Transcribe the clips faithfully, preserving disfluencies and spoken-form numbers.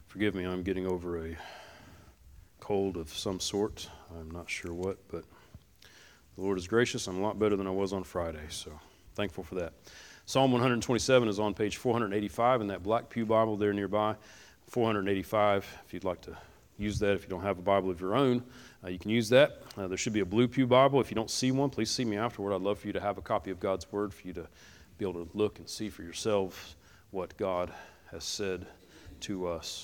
Forgive me, I'm getting over a cold of some sort. I'm not sure what, but the Lord is gracious. I'm a lot better than I was on Friday, so thankful for that. Psalm one twenty-seven is on page four eighty-five in that black pew Bible there nearby. four eighty-five, if you'd like to use that. If you don't have a Bible of your own, uh, you can use that. Uh, there should be a blue pew Bible. If you don't see one, please see me afterward. I'd love for you to have a copy of God's Word, for you to be able to look and see for yourselves what God has said to us.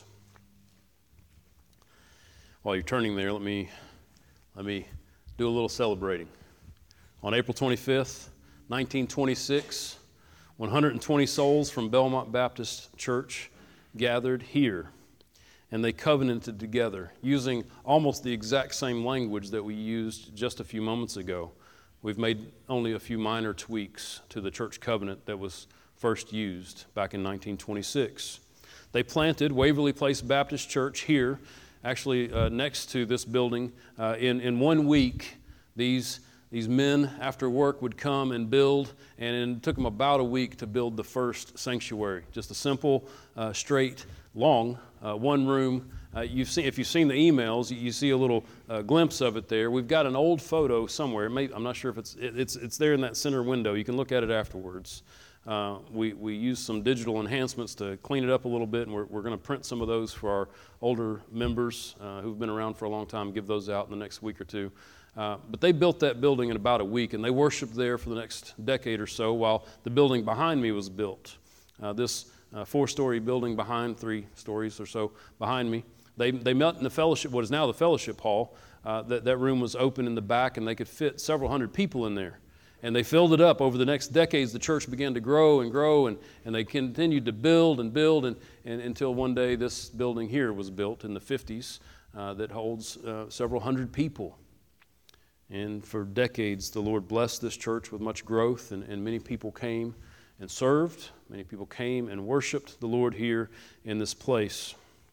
While you're turning there, let me let me do a little celebrating. On April twenty-fifth, nineteen twenty-six, one hundred twenty souls from Belmont Baptist Church gathered here, and they covenanted together using almost the exact same language that we used just a few moments ago. We've made only a few minor tweaks to the church covenant that was first used back in nineteen twenty-six. They planted Waverly Place Baptist Church here, actually uh, next to this building. Uh, in, in one week, these, these men after work would come and build, and it took them about a week to build the first sanctuary. Just a simple, uh, straight, long, uh, one room. Uh, you've seen, if you've seen the emails, you, you see a little uh, glimpse of it there. We've got an old photo somewhere. It may, I'm not sure if it's, it, it's, it's there in that center window. You can look at it afterwards. Uh, we, we used some digital enhancements to clean it up a little bit, and we're, we're going to print some of those for our older members uh, who've been around for a long time, give those out in the next week or two. Uh, but they built that building in about a week, and they worshiped there for the next decade or so while the building behind me was built. Uh, this uh, four-story building behind, three stories or so behind me, they, they met in the fellowship, what is now the fellowship hall. Uh, that, that room was open in the back, and they could fit several hundred people in there. And they filled it up. Over the next decades, the church began to grow and grow, and, and they continued to build and build and, and until one day this building here was built in the fifties uh, that holds uh, several hundred people. And for decades, the Lord blessed this church with much growth, and, and many people came and served. Many people came and worshiped the Lord here in this place.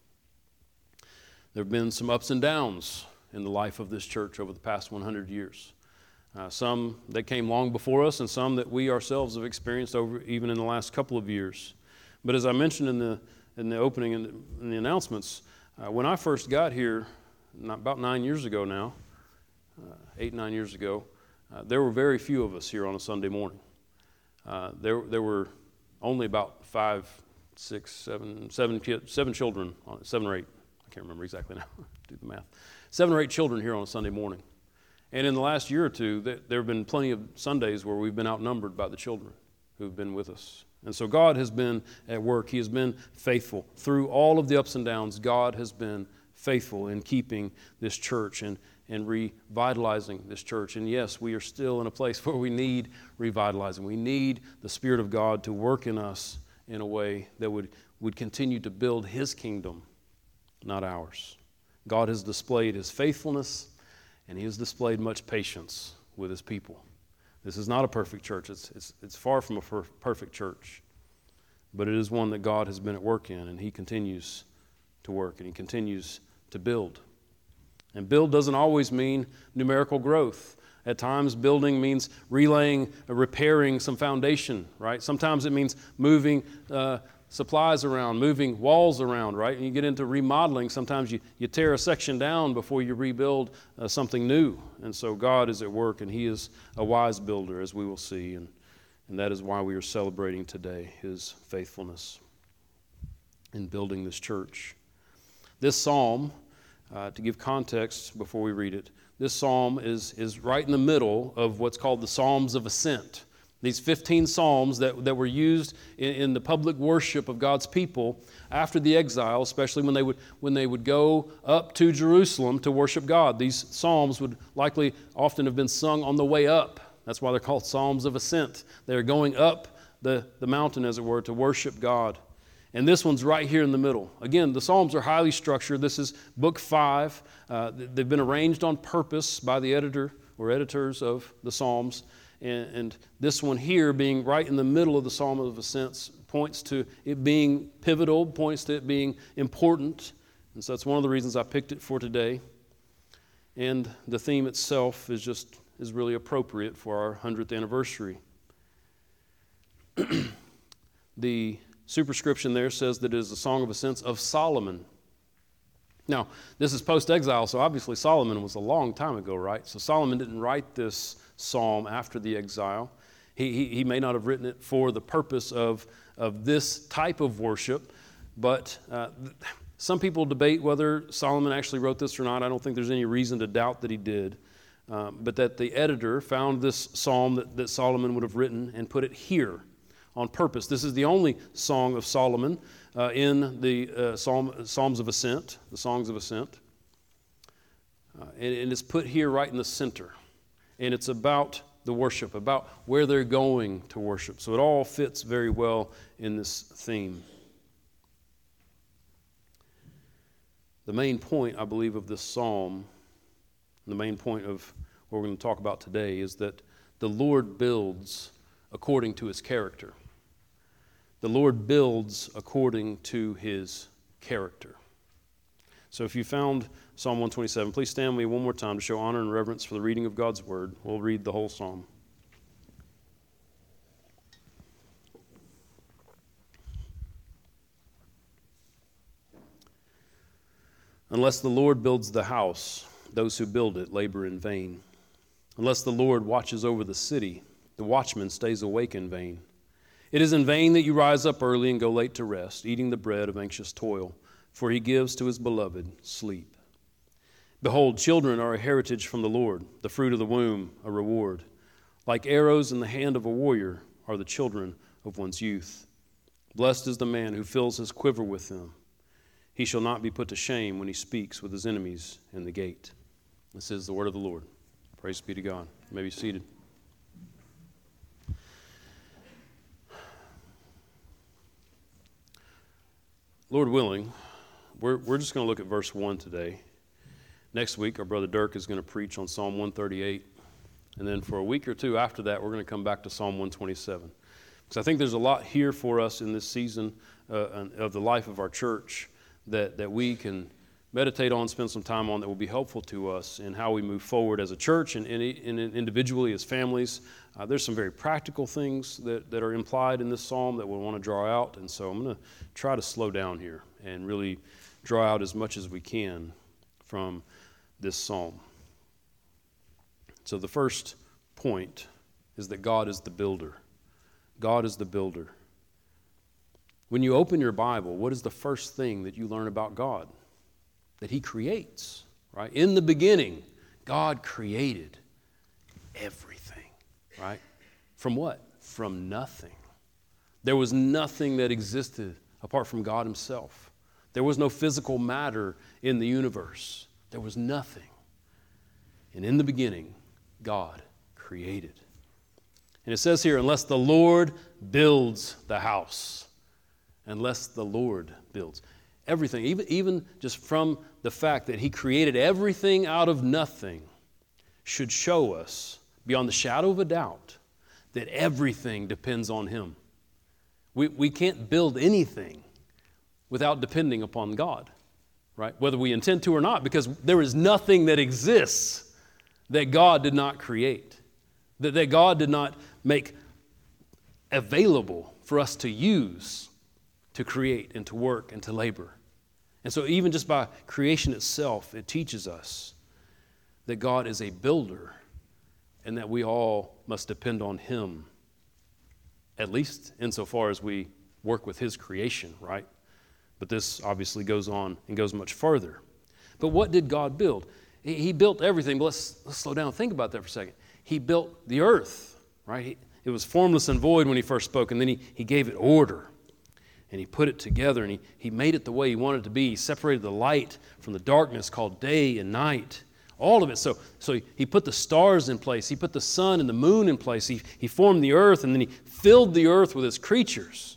There have been some ups and downs in the life of this church over the past one hundred years. Uh, some that came long before us, and some that we ourselves have experienced over even in the last couple of years. But as I mentioned in the in the opening and in the announcements, uh, when I first got here, not, about nine years ago now, uh, eight nine years ago, uh, there were very few of us here on a Sunday morning. Uh, there there were only about five, six, seven, seven kids, seven children, on it, seven or eight. I can't remember exactly now. Do the math. Seven or eight children here on a Sunday morning. And in the last year or two, there have been plenty of Sundays where we've been outnumbered by the children who've been with us. And so God has been at work. He has been faithful. Through all of the ups and downs, God has been faithful in keeping this church and, and revitalizing this church. And yes, we are still in a place where we need revitalizing. We need the Spirit of God to work in us in a way that would, would continue to build His kingdom, not ours. God has displayed His faithfulness, and He has displayed much patience with His people. This is not a perfect church. It's, it's, it's far from a per- perfect church. But it is one that God has been at work in, and He continues to work, and He continues to build. And build doesn't always mean numerical growth. At times, building means relaying, uh, repairing some foundation, right? Sometimes it means moving uh, supplies around, moving walls around, right? And you get into remodeling, sometimes you, you tear a section down before you rebuild uh, something new. And so God is at work, and He is a wise builder, as we will see. And, and that is why we are celebrating today His faithfulness in building this church. This psalm, uh, to give context before we read it, this psalm is, is right in the middle of what's called the Psalms of Ascent. These fifteen psalms that, that were used in, in the public worship of God's people after the exile, especially when they would when they would go up to Jerusalem to worship God. These psalms would likely often have been sung on the way up. That's why they're called Psalms of Ascent. They're going up the, the mountain, as it were, to worship God. And this one's right here in the middle. Again, the Psalms are highly structured. This is book five. Uh, they've been arranged on purpose by the editor or editors of the Psalms. And, and this one here, being right in the middle of the Psalm of Ascent, points to it being pivotal, points to it being important. And so that's one of the reasons I picked it for today. And the theme itself is just is really appropriate for our hundredth anniversary. The superscription there says that it is a song of ascents of Solomon. Now, this is post-exile, so obviously Solomon was a long time ago, right? So Solomon didn't write this psalm after the exile. He, he, he may not have written it for the purpose of, of this type of worship, but uh, some people debate whether Solomon actually wrote this or not. I don't think there's any reason to doubt that he did, um, but that the editor found this psalm that, that Solomon would have written and put it here on purpose. This is the only song of Solomon uh, in the uh, Psalm, Psalms of Ascent, the Songs of Ascent. Uh, and, and it's put here right in the center. And it's about the worship, about where they're going to worship. So it all fits very well in this theme. The main point, I believe, of this psalm, the main point of what we're going to talk about today, is that the Lord builds according to his character. The Lord builds according to his character. So if you found Psalm one twenty-seven, please stand with me one more time to show honor and reverence for the reading of God's word. We'll read the whole psalm. Unless the Lord builds the house, those who build it labor in vain. Unless the Lord watches over the city, the watchman stays awake in vain. It is in vain that you rise up early and go late to rest, eating the bread of anxious toil, for he gives to his beloved sleep. Behold, children are a heritage from the Lord, the fruit of the womb a reward. Like arrows in the hand of a warrior are the children of one's youth. Blessed is the man who fills his quiver with them. He shall not be put to shame when he speaks with his enemies in the gate. This is the word of the Lord. Praise be to God. You may be seated. Lord willing, we're, we're just going to look at verse one today. Next week, our brother Dirk is going to preach on Psalm one thirty-eight. And then for a week or two after that, we're going to come back to Psalm one twenty-seven. Because I think there's a lot here for us in this season uh, of the life of our church that, that we can meditate on, spend some time on, that will be helpful to us in how we move forward as a church and, and, and individually as families. Uh, there's some very practical things that, that are implied in this psalm that we want to draw out. And so I'm going to try to slow down here and really draw out as much as we can from this psalm. So the first point is that God is the builder. God is the builder. When you open your Bible, what is the first thing that you learn about God? That he creates, right? In the beginning, God created everything, right? From what? From nothing. There was nothing that existed apart from God himself. There was no physical matter in the universe. There was nothing. And in the beginning, God created. And it says here, unless the Lord builds the house, unless the Lord builds. Everything, even, even just from the fact that he created everything out of nothing, should show us, beyond the shadow of a doubt, that everything depends on him. We, we can't build anything without depending upon God, right? Whether we intend to or not, because there is nothing that exists that God did not create, that, that God did not make available for us to use, to create and to work and to labor. And so even just by creation itself, it teaches us that God is a builder and that we all must depend on him, at least insofar as we work with his creation, right? But this obviously goes on and goes much further. But what did God build? He, he built everything, but let's, let's slow down and think about that for a second. He built the earth, right? He, it was formless and void when he first spoke, and then he, he gave it order. And he put it together, and he, he made it the way he wanted it to be. He separated the light from the darkness called day and night. All of it. So, so he, he put the stars in place. He put the sun and the moon in place. He, he formed the earth, and then he filled the earth with his creatures.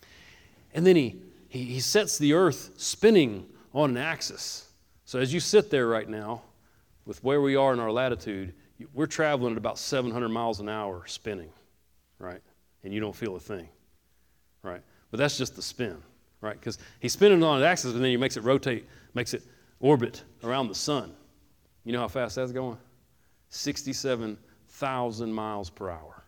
And then he, he, he sets the earth spinning on an axis. So as you sit there right now, with where we are in our latitude, we're traveling at about seven hundred miles an hour spinning, right? And you don't feel a thing, right? But that's just the spin, right? Because he's spinning it on an axis, and then he makes it rotate, makes it orbit around the sun. You know how fast that's going? sixty-seven thousand miles per hour.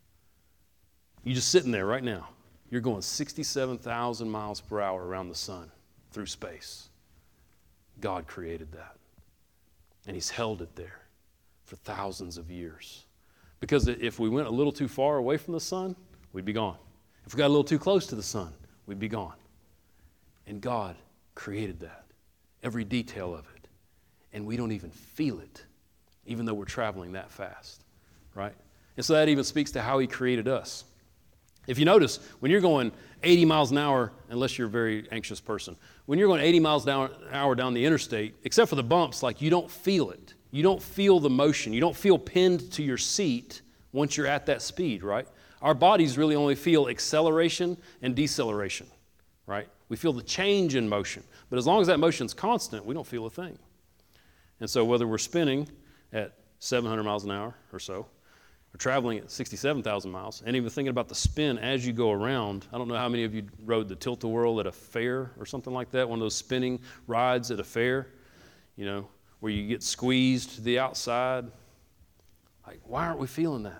You're just sitting there right now. You're going sixty-seven thousand miles per hour around the sun through space. God created that. And he's held it there for thousands of years. Because if we went a little too far away from the sun, we'd be gone. If we got a little too close to the sun, we'd be gone. And God created that, every detail of it. And we don't even feel it, even though we're traveling that fast, right? And so that even speaks to how he created us. If you notice, when you're going eighty miles an hour, unless you're a very anxious person, when you're going eighty miles an hour down the interstate, except for the bumps, like you don't feel it. You don't feel the motion. You don't feel pinned to your seat once you're at that speed, right? Our bodies really only feel acceleration and deceleration, right? We feel the change in motion. But as long as that motion's constant, we don't feel a thing. And so whether we're spinning at seven hundred miles an hour or so, or traveling at sixty-seven thousand miles, and even thinking about the spin as you go around. I don't know how many of you rode the Tilt-A-Whirl at a fair or something like that, one of those spinning rides at a fair, you know, where you get squeezed to the outside. Like, why aren't we feeling that?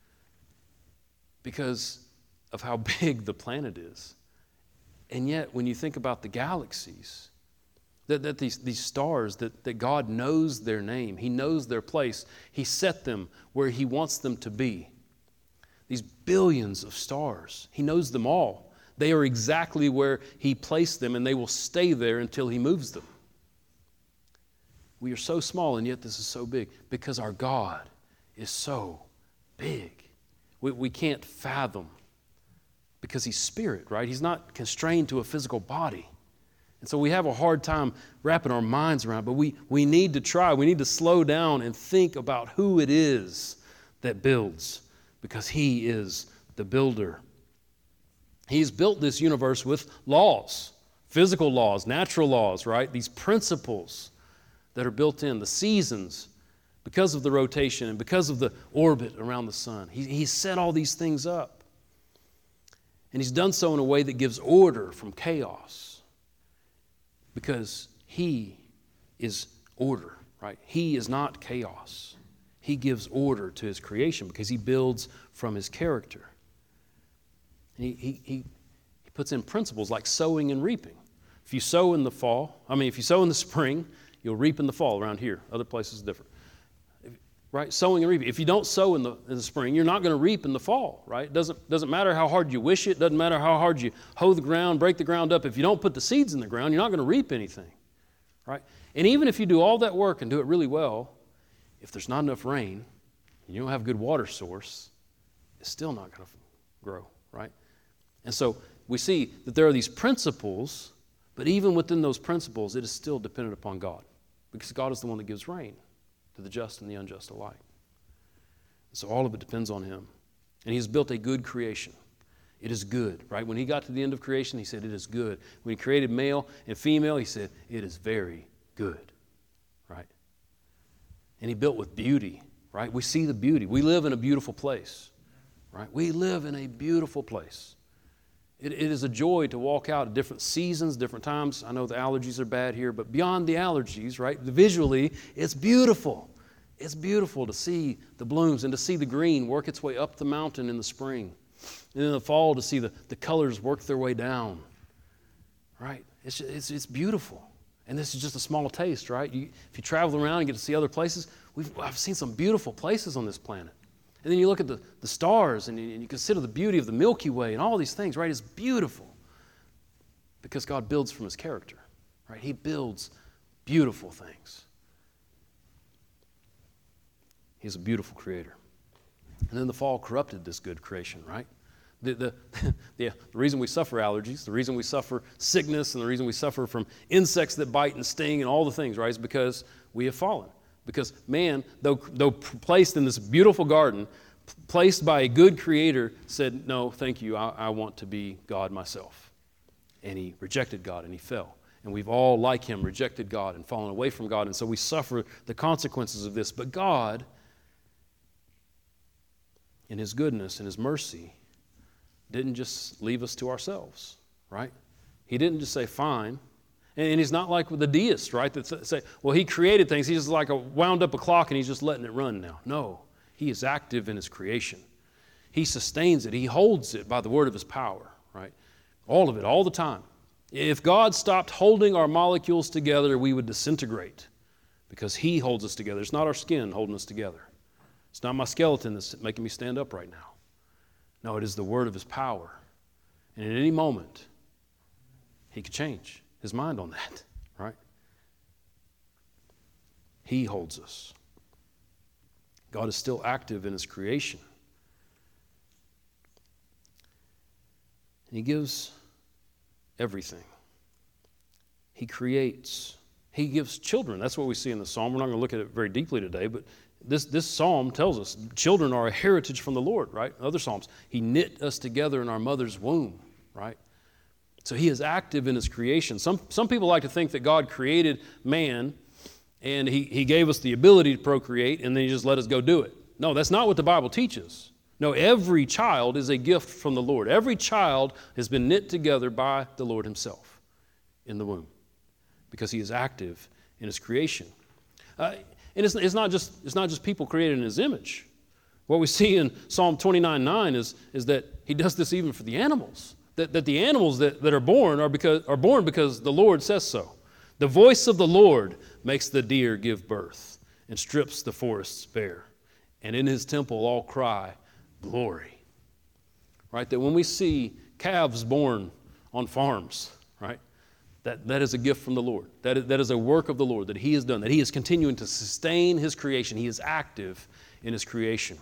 Because of how big the planet is. And yet, when you think about the galaxies, that, that these, these stars, that, that God knows their name, he knows their place, he set them where he wants them to be. These billions of stars, he knows them all. They are exactly where he placed them, and they will stay there until he moves them. We are so small, and yet this is so big, because our God is so big. We, we can't fathom, because he's spirit, right? He's not constrained to a physical body. And so we have a hard time wrapping our minds around it, but we, we need to try. We need to slow down and think about who it is that builds, because he is the builder. He's built this universe with laws, physical laws, natural laws, right? These principles that are built in, the seasons, because of the rotation and because of the orbit around the sun. He, he's set all these things up. And he's done so in a way that gives order from chaos, because he is order, right? He is not chaos. He gives order to his creation because he builds from his character. And he, he, he, he puts in principles like sowing and reaping. If you sow in the fall, I mean, if you sow in the spring, you'll reap in the fall around here. Other places different. Right? Sowing and reaping. If you don't sow in the, in the spring, you're not going to reap in the fall, right? It doesn't, doesn't matter how hard you wish it. Doesn't matter how hard you hoe the ground, break the ground up. If you don't put the seeds in the ground, you're not going to reap anything, right? And even if you do all that work and do it really well, if there's not enough rain, and you don't have a good water source, it's still not going to grow, right? And so we see that there are these principles, but even within those principles, it is still dependent upon God, because God is the one that gives rain to the just and the unjust alike. So all of it depends on him. And he's built a good creation. It is good, right? When he got to the end of creation, he said, it is good. When he created male and female, he said, it is very good, right? And he built with beauty, right? We see the beauty. We live in a beautiful place, right? We live in a beautiful place. It, it is a joy to walk out at different seasons, different times. I know the allergies are bad here, but beyond the allergies, right? Visually, it's beautiful. It's beautiful to see the blooms and to see the green work its way up the mountain in the spring. And in the fall, to see the, the colors work their way down, right? It's, it's, it's beautiful. And this is just a small taste, right? You, if you travel around and get to see other places, we've, I've seen some beautiful places on this planet. And then you look at the, the stars and you, and you consider the beauty of the Milky Way and all these things, right? It's beautiful because God builds from his character, right? He builds beautiful things. He's a beautiful creator. And then the fall corrupted this good creation, right? The, the, the, the reason we suffer allergies, the reason we suffer sickness, and the reason we suffer from insects that bite and sting and all the things, right, is because we have fallen. Because man, though, though placed in this beautiful garden, placed by a good creator, said, no, thank you, I, I want to be God myself. And he rejected God and he fell. And we've all, like him, rejected God and fallen away from God. And so we suffer the consequences of this. But God, in his goodness and his mercy, didn't just leave us to ourselves, right? He didn't just say, fine. And he's not like with the deists, right, that say, well, he created things. He's just like a wound up a clock and he's just letting it run now. No, he is active in his creation. He sustains it. He holds it by the word of his power, right? All of it, all the time. If God stopped holding our molecules together, we would disintegrate because he holds us together. It's not our skin holding us together. It's not my skeleton that's making me stand up right now. No, it is the word of his power. And at any moment, he could change his mind on that, right? He holds us. God is still active in his creation. And he gives everything. He creates. He gives children. That's what we see in the psalm. We're not going to look at it very deeply today, but this, this psalm tells us children are a heritage from the Lord, right? Other psalms. He knit us together in our mother's womb, right? So he is active in his creation. Some, some people like to think that God created man and he, he gave us the ability to procreate and then he just let us go do it. No, that's not what the Bible teaches. No, every child is a gift from the Lord. Every child has been knit together by the Lord himself in the womb because he is active in his creation. Uh, and it's, it's, not just, it's not just people created in his image. What we see in Psalm twenty-nine nine is, is that he does this even for the animals. That, that the animals that, that are born are, because, are born because the Lord says so. The voice of the Lord makes the deer give birth and strips the forests bare. And in his temple all cry, glory. Right? That when we see calves born on farms, right? That, that is a gift from the Lord. That is, that is a work of the Lord that he has done, that he is continuing to sustain his creation. He is active in his creation.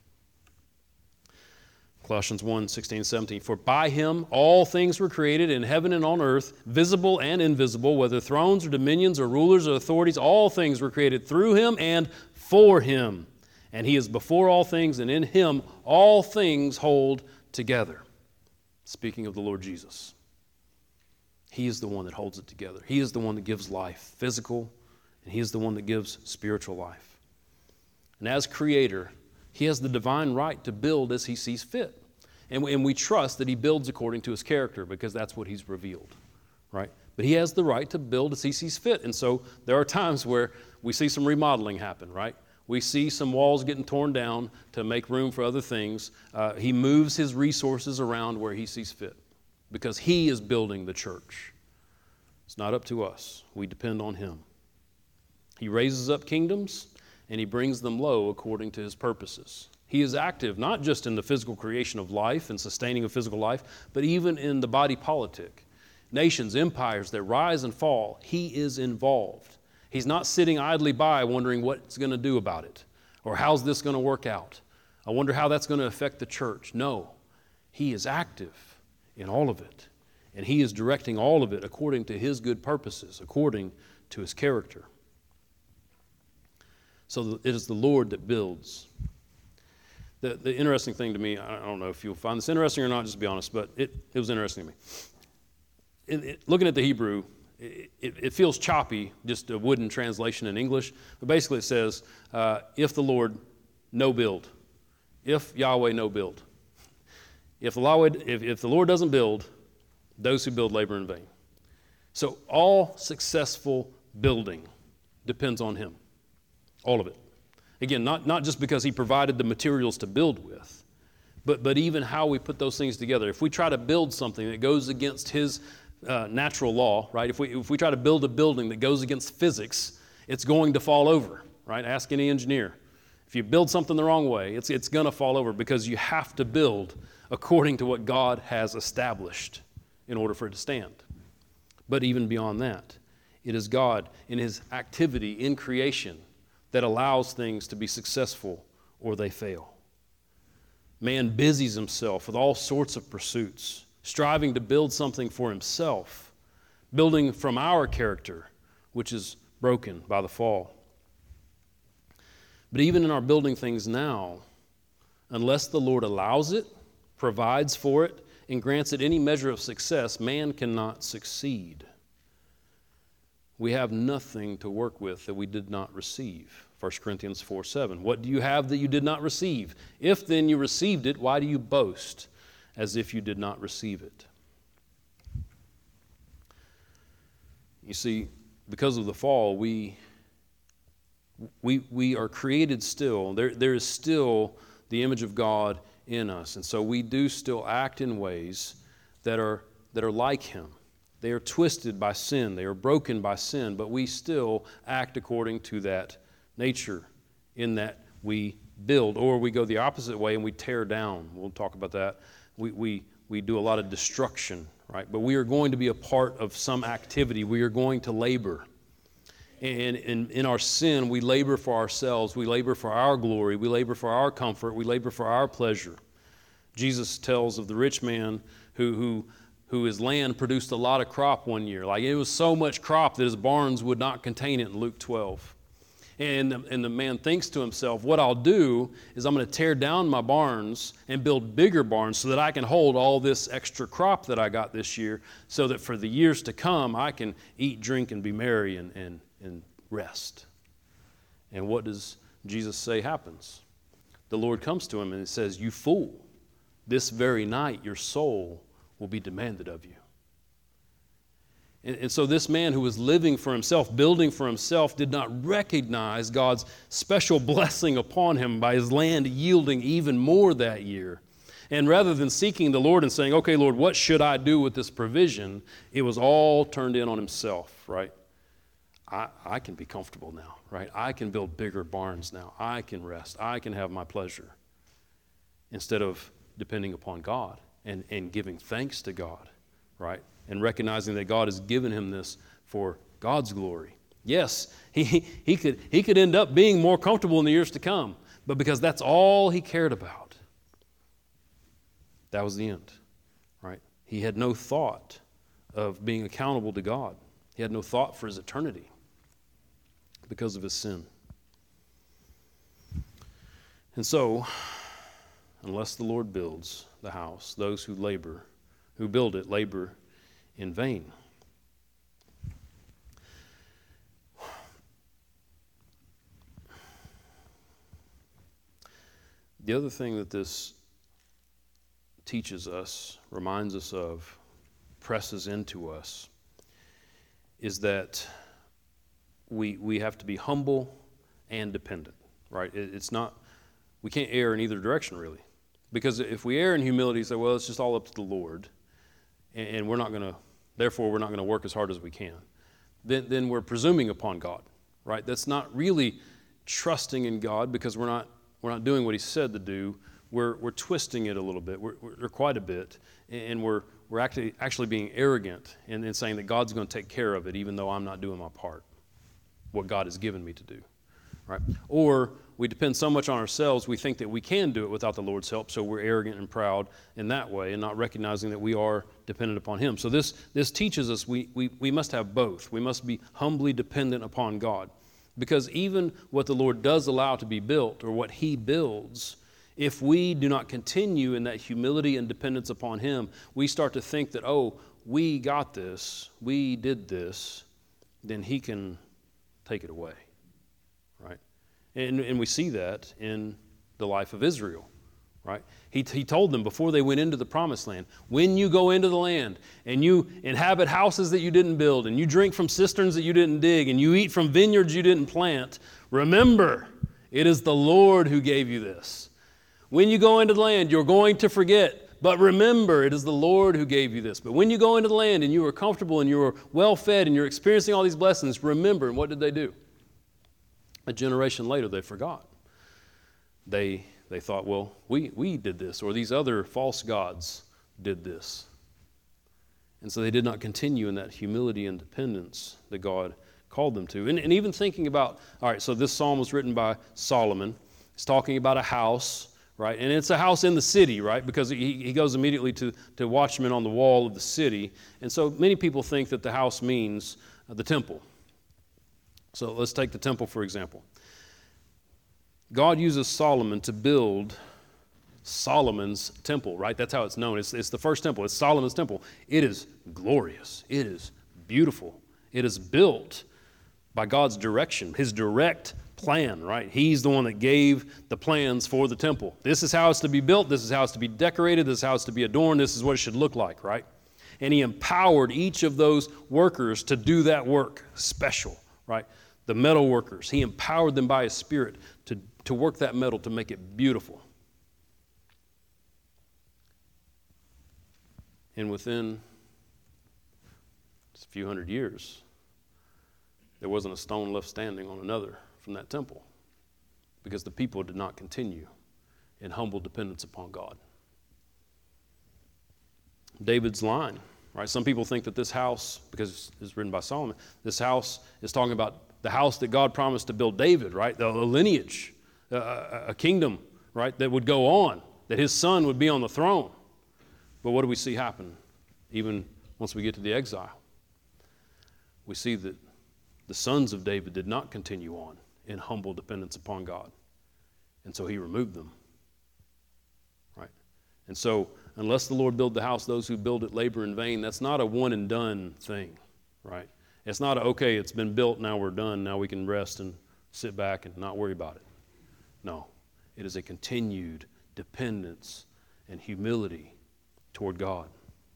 Colossians one, sixteen, seventeen. For by him all things were created in heaven and on earth, visible and invisible, whether thrones or dominions or rulers or authorities, all things were created through him and for him. And he is before all things, and in him all things hold together. Speaking of the Lord Jesus. He is the one that holds it together. He is the one that gives life, physical, and he is the one that gives spiritual life. And as creator, he has the divine right to build as he sees fit. And we, and we trust that he builds according to his character because that's what he's revealed, right? But he has the right to build as he sees fit. And so there are times where we see some remodeling happen, right? We see some walls getting torn down to make room for other things. Uh, he moves his resources around where he sees fit because he is building the church. It's not up to us. We depend on him. He raises up kingdoms and he brings them low according to his purposes. He is active not just in the physical creation of life and sustaining of physical life, but even in the body politic. Nations, empires that rise and fall, he is involved. He's not sitting idly by wondering what's going to do about it or how's this going to work out. I wonder how that's going to affect the church. No, he is active in all of it, and he is directing all of it according to his good purposes, according to his character. So it is the Lord that builds. The, the interesting thing to me, I don't know if you'll find this interesting or not, just to be honest, but it, it was interesting to me. It, it, looking at the Hebrew, it, it, it feels choppy, just a wooden translation in English, but basically it says, uh, if the Lord, no build. If Yahweh, no build. If the, Yahweh, if, if the Lord doesn't build, those who build labor in vain. So all successful building depends on him. All of it. Again, not, not just because he provided the materials to build with, but, but even how we put those things together. If we try to build something that goes against his uh, natural law, right? If we, if we try to build a building that goes against physics, it's going to fall over, right? Ask any engineer. If you build something the wrong way, it's, it's going to fall over because you have to build according to what God has established in order for it to stand. But even beyond that, it is God in his activity in creation that allows things to be successful or they fail. Man busies himself with all sorts of pursuits, striving to build something for himself, building from our character, which is broken by the fall. But even in our building things now, unless the Lord allows it, provides for it, and grants it any measure of success, man cannot succeed. We have nothing to work with that we did not receive. First Corinthians four seven. What do you have that you did not receive? If then you received it, why do you boast as if you did not receive it? You see, because of the fall, we we we are created still. There there is still the image of God in us, and so we do still act in ways that are that are like him. They are twisted by sin. They are broken by sin, but we still act according to that nature in that we build, or we go the opposite way and we tear down. We'll talk about that. We, we, we do a lot of destruction, right? But we are going to be a part of some activity. We are going to labor. And in, in our sin, we labor for ourselves. We labor for our glory. We labor for our comfort. We labor for our pleasure. Jesus tells of the rich man who, who, who his land produced a lot of crop one year. Like it was so much crop that his barns would not contain it in Luke twelve. And the, and the man thinks to himself, what I'll do is I'm going to tear down my barns and build bigger barns so that I can hold all this extra crop that I got this year so that for the years to come I can eat, drink, and be merry and, and, and rest. And what does Jesus say happens? The Lord comes to him and it says, you fool, this very night your soul will be demanded of you. And, and so this man who was living for himself, building for himself, did not recognize God's special blessing upon him by his land yielding even more that year. And rather than seeking the Lord and saying, okay, Lord, what should I do with this provision? It was all turned in on himself, right? I, I can be comfortable now, right? I can build bigger barns now. I can rest. I can have my pleasure. Instead of depending upon God and, and giving thanks to God, right? And recognizing that God has given him this for God's glory. Yes, he, he, could, he could end up being more comfortable in the years to come, but because that's all he cared about, that was the end, right? He had no thought of being accountable to God. He had no thought for his eternity because of his sin. And so, unless the Lord builds the house, those who labor, who build it, labor in vain. The other thing that this teaches us, reminds us of, presses into us, is that we we have to be humble and dependent, right? It, it's not, we can't err in either direction really. Because if we err in humility, say, well, it's just all up to the Lord, and, and we're not going to, therefore we're not going to work as hard as we can, then, then we're presuming upon God, right? That's not really trusting in God because we're not we're not doing what he said to do. We're we're twisting it a little bit, we're, we're quite a bit, and we're we're actually actually being arrogant and, and saying that God's going to take care of it even though I'm not doing my part, what God has given me to do, right? Or we depend so much on ourselves, we think that we can do it without the Lord's help, so we're arrogant and proud in that way and not recognizing that we are dependent upon him. So this, this teaches us we, we, we must have both. We must be humbly dependent upon God. Because even what the Lord does allow to be built, or what he builds, if we do not continue in that humility and dependence upon him, we start to think that, oh, we got this, we did this, then he can take it away, right? And, and we see that in the life of Israel, right? He, he told them before they went into the promised land, when you go into the land and you inhabit houses that you didn't build, and you drink from cisterns that you didn't dig, and you eat from vineyards you didn't plant, remember, it is the Lord who gave you this. When you go into the land, you're going to forget, but remember, it is the Lord who gave you this. But when you go into the land and you are comfortable and you are well fed and you're experiencing all these blessings, remember, and what did they do? A generation later, they forgot. They they thought, well, we, we did this, or these other false gods did this. And so they did not continue in that humility and dependence that God called them to. And, and even thinking about, all right, so this psalm was written by Solomon. It's talking about a house, right? And it's a house in the city, right? Because he, he goes immediately to, to watchmen on the wall of the city. And so many people think that the house means uh, the temple. So let's take the temple, for example. God uses Solomon to build Solomon's temple, right? That's how it's known. It's, it's the first temple. It's Solomon's temple. It is glorious. It is beautiful. It is built by God's direction, his direct plan, right? He's the one that gave the plans for the temple. This is how it's to be built. This is how it's to be decorated. This is how it's to be adorned. This is what it should look like, right? And he empowered each of those workers to do that work special, right? The metal workers, he empowered them by his Spirit to, to work that metal to make it beautiful. And within It's a few hundred years. There wasn't a stone left standing on another from that temple because the people did not continue in humble dependence upon God. David's line, right? Some people think that this house, because it's written by Solomon, this house is talking about the house that God promised to build David, right? The, the lineage, uh, a kingdom, right, that would go on, that his son would be on the throne. But what do we see happen even once we get to the exile? We see that the sons of David did not continue on in humble dependence upon God. And so he removed them. Right? And so unless the Lord build the house, those who build it labor in vain. That's not a one and done thing. Right? It's not a, okay, it's been built, now we're done, now we can rest and sit back and not worry about it. No. It is a continued dependence and humility toward God.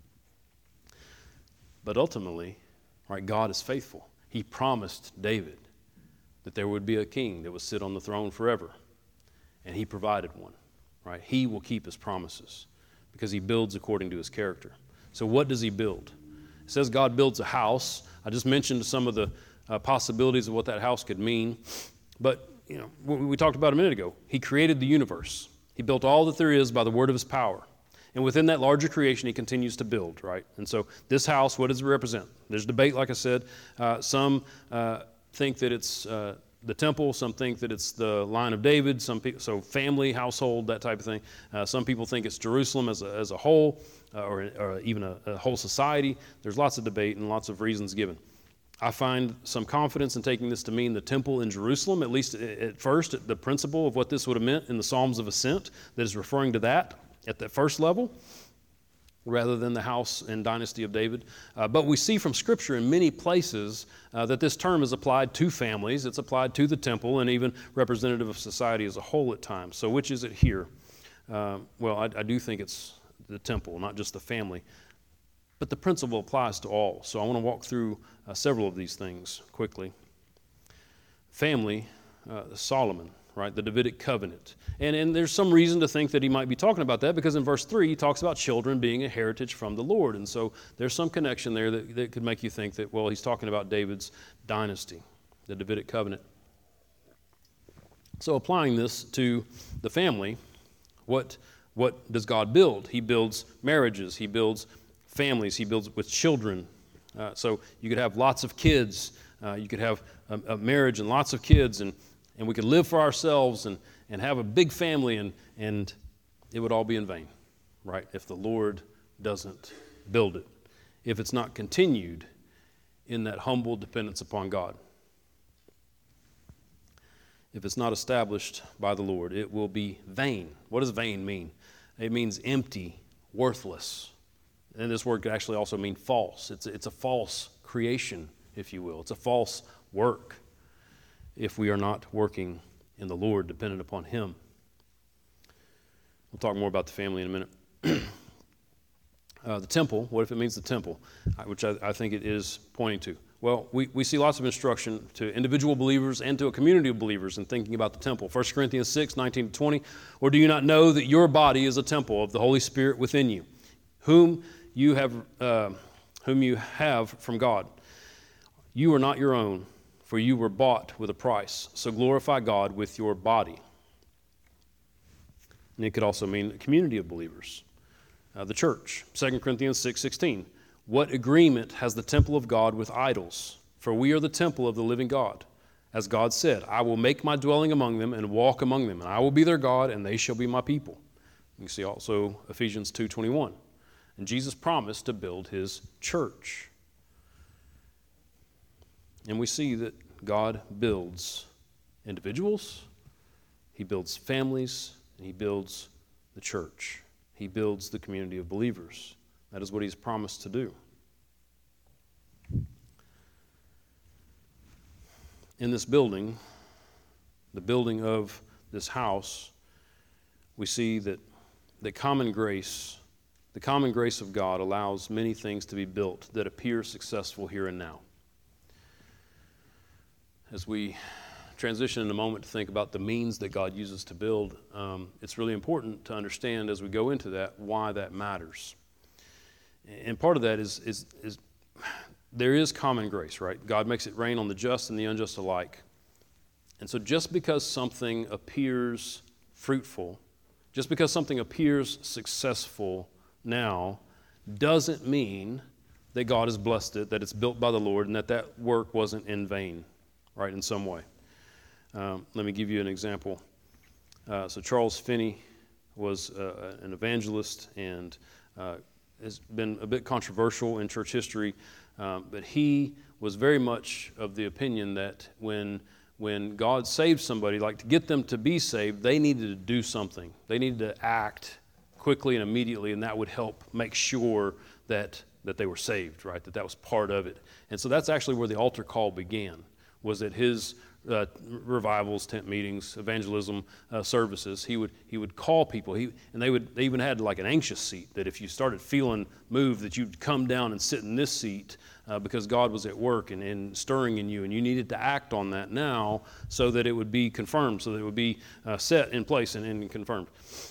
But ultimately, right, God is faithful. He promised David that there would be a king that would sit on the throne forever. And he provided one, right? He will keep his promises because he builds according to his character. So what does he build? It says God builds a house. I just mentioned some of the uh, possibilities of what that house could mean. But, you know, we, we talked about a minute ago. He created the universe. He built all that there is by the word of his power. And within that larger creation, he continues to build, right? And so this house, what does it represent? There's debate, like I said. Uh, some uh, think that it's uh, the temple. Some think that it's the line of David. Some people, so family, household, that type of thing. Uh, some people think it's Jerusalem as a, as a whole, uh, or, or even a, a whole society. There's lots of debate and lots of reasons given. I find some confidence in taking this to mean the temple in Jerusalem, at least at first, the principle of what this would have meant in the Psalms of Ascent, that is referring to that at the first level, rather than the house and dynasty of David. Uh, but we see from Scripture in many places uh, that this term is applied to families, it's applied to the temple, and even representative of society as a whole at times. So which is it here? Uh, well, I, I do think it's the temple, not just the family. But the principle applies to all. So I want to walk through uh, several of these things quickly. Family, uh, Solomon, right, the Davidic covenant. And, and there's some reason to think that he might be talking about that because in verse three he talks about children being a heritage from the Lord. And so there's some connection there that, that could make you think that, well, he's talking about David's dynasty, the Davidic covenant. So applying this to the family, what, what does God build? He builds marriages, he builds families, he builds with children. Uh, so you could have lots of kids, uh, you could have a, a marriage and lots of kids, and and we could live for ourselves and, and have a big family, and, and it would all be in vain, right, if the Lord doesn't build it, if it's not continued in that humble dependence upon God. If it's not established by the Lord, it will be vain. What does vain mean? It means empty, worthless. And this word could actually also mean false. It's, it's a false creation, if you will. It's a false work if we are not working in the Lord, dependent upon Him. We'll talk more about the family in a minute. uh, the temple, what if it means the temple, which I, I think it is pointing to? Well, we, we see lots of instruction to individual believers and to a community of believers in thinking about the temple. First Corinthians six, nineteen to twenty, or do you not know that your body is a temple of the Holy Spirit within you, whom you have, uh, whom you have from God? You are not your own, for you were bought with a price. So glorify God with your body. And it could also mean a community of believers, uh, the church. Second Corinthians six sixteen. What agreement has the temple of God with idols? For we are the temple of the living God. As God said, I will make my dwelling among them and walk among them, and I will be their God, and they shall be my people. You see also Ephesians two twenty-one. And Jesus promised to build His church. And we see that God builds individuals, He builds families, and He builds the church. He builds the community of believers. That is what He's promised to do. In this building, the building of this house, we see that the common grace, the common grace of God allows many things to be built that appear successful here and now. As we transition in a moment to think about the means that God uses to build, um, it's really important to understand as we go into that why that matters. And part of that is, is, is there is common grace, right? God makes it rain on the just and the unjust alike. And so just because something appears fruitful, just because something appears successful now, doesn't mean that God has blessed it, that it's built by the Lord, and that that work wasn't in vain, right, in some way. Um, let me give you an example. Uh, so Charles Finney was uh, an evangelist and uh, has been a bit controversial in church history, um, but he was very much of the opinion that when when God saved somebody, like to get them to be saved, they needed to do something. They needed to act quickly and immediately, and that would help make sure that that they were saved, right? That that was part of it. And so that's actually where the altar call began, was at his uh, revivals, tent meetings, evangelism uh, services. He would he would call people, he, and they would they even had like an anxious seat, that if you started feeling moved, that you'd come down and sit in this seat uh, because God was at work and, and stirring in you, and you needed to act on that now so that it would be confirmed, so that it would be uh, set in place and, and confirmed.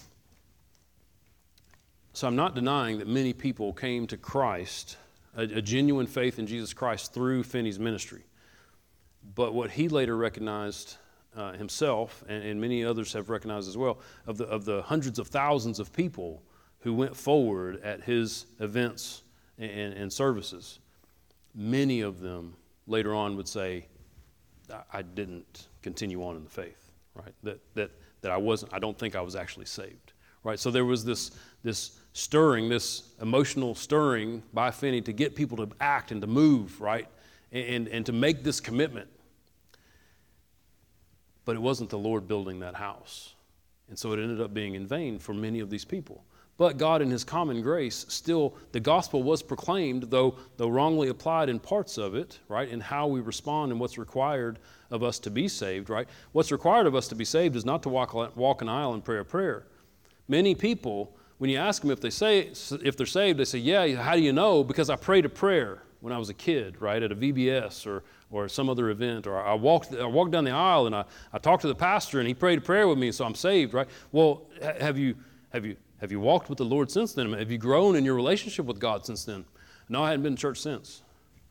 So I'm not denying that many people came to Christ, a, a genuine faith in Jesus Christ, through Finney's ministry. But what he later recognized uh, himself, and, and many others have recognized as well, of the of the hundreds of thousands of people who went forward at his events and, and services, many of them later on would say, I, I didn't continue on in the faith, right? That that that I wasn't. I don't think I was actually saved, right? So there was this this stirring, this emotional stirring by Finney to get people to act and to move, right, and and to make this commitment. But it wasn't the Lord building that house. And so it ended up being in vain for many of these people. But God, in his common grace, still, the gospel was proclaimed, though, though wrongly applied in parts of it, right, in how we respond and what's required of us to be saved, right? What's required of us to be saved is not to walk, walk an aisle and pray a prayer. Many people, when you ask them if, they say, if they're saved, they say, yeah, how do you know? Because I prayed a prayer when I was a kid, right, at a V B S or or some other event, or I walked I walked down the aisle and I, I talked to the pastor and he prayed a prayer with me, so I'm saved, right? Well, have you have you have you walked with the Lord since then? Have you grown in your relationship with God since then? No, I hadn't been to church since.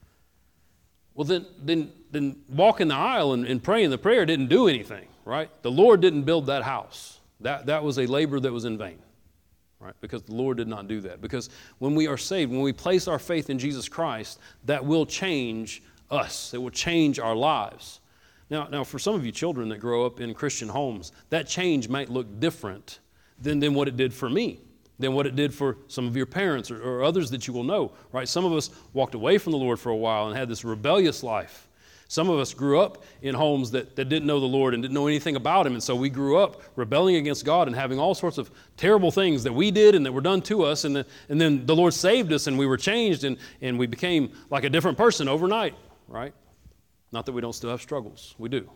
Well, then then then walking the aisle and, and praying the prayer didn't do anything, right? The Lord didn't build that house. That that was a labor that was in vain. Right? Because the Lord did not do that. Because when we are saved, when we place our faith in Jesus Christ, that will change us. It will change our lives. Now, now for some of you children that grow up in Christian homes, that change might look different than, than what it did for me, than what it did for some of your parents or, or others that you will know. Right? Some of us walked away from the Lord for a while and had this rebellious life. Some of us grew up in homes that, that didn't know the Lord and didn't know anything about him. And so we grew up rebelling against God and having all sorts of terrible things that we did and that were done to us. And, the, and then the Lord saved us and we were changed and, and we became like a different person overnight, right? Not that we don't still have struggles. We do.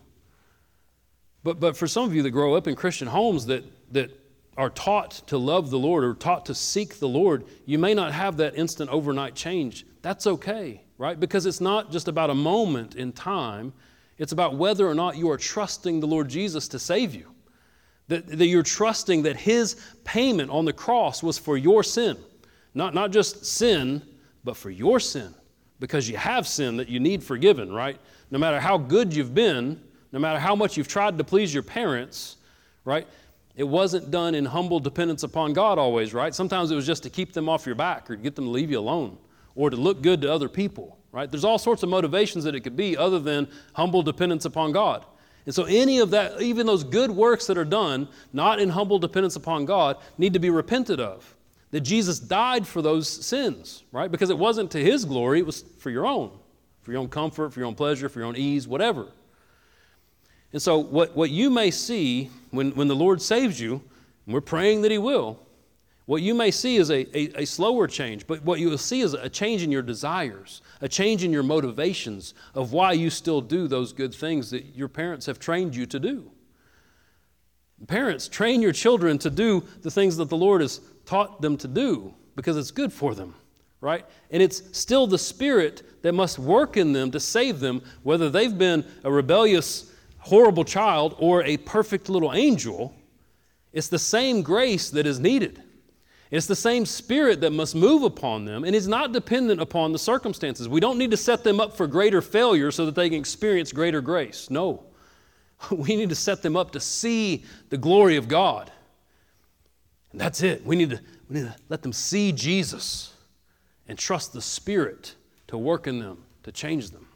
But but for some of you that grow up in Christian homes that, that are taught to love the Lord or taught to seek the Lord, you may not have that instant overnight change. That's okay. Right? Because it's not just about a moment in time. It's about whether or not you are trusting the Lord Jesus to save you. That, that you're trusting that his payment on the cross was for your sin. Not, not just sin, but for your sin. Because you have sin that you need forgiven, right? No matter how good you've been, no matter how much you've tried to please your parents, right? It wasn't done in humble dependence upon God always, right? Sometimes it was just to keep them off your back or to get them to leave you alone, or to look good to other people, right? There's all sorts of motivations that it could be other than humble dependence upon God. And so any of that, even those good works that are done, not in humble dependence upon God, need to be repented of. That Jesus died for those sins, right? Because it wasn't to his glory, it was for your own, for your own comfort, for your own pleasure, for your own ease, whatever. And so what, what you may see when, when the Lord saves you, and we're praying that he will, what you may see is a, a, a slower change, but what you will see is a change in your desires, a change in your motivations of why you still do those good things that your parents have trained you to do. Parents, train your children to do the things that the Lord has taught them to do because it's good for them, right? And it's still the Spirit that must work in them to save them, whether they've been a rebellious, horrible child or a perfect little angel. It's the same grace that is needed. It's the same Spirit that must move upon them and is not dependent upon the circumstances. We don't need to set them up for greater failure so that they can experience greater grace. No. We need to set them up to see the glory of God. And that's it. We need to, we need to let them see Jesus and trust the Spirit to work in them, to change them.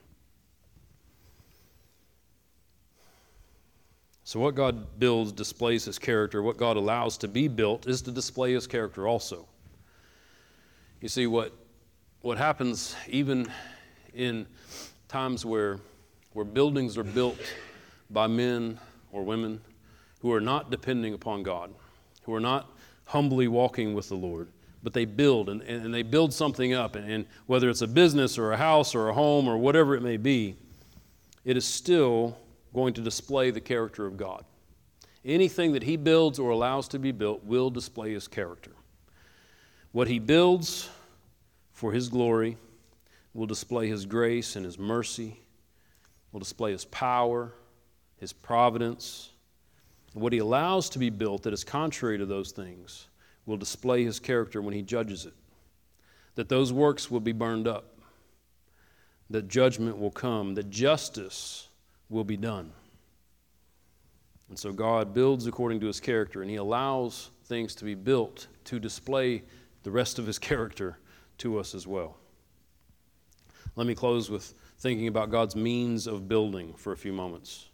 So what God builds displays His character. What God allows to be built is to display His character also. You see, what, what happens even in times where, where buildings are built by men or women who are not depending upon God, who are not humbly walking with the Lord, but they build, and, and they build something up, and, and whether it's a business or a house or a home or whatever it may be, it is still going to display the character of God. Anything that He builds or allows to be built will display His character. What He builds for His glory will display His grace and His mercy, will display His power, His providence. And what He allows to be built that is contrary to those things will display His character when He judges it. That those works will be burned up, that judgment will come, that justice will be done. And so God builds according to His character, and He allows things to be built to display the rest of His character to us as well. Let me close with thinking about God's means of building for a few moments.